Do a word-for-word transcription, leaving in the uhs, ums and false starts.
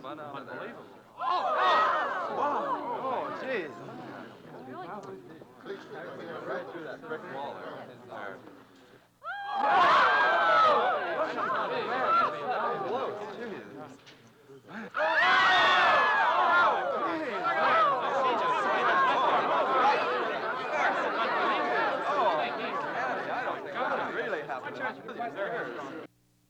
Unbelievable. Oh, jeez. Right through that brick wall there. Close, jeez. I don't think that really happened.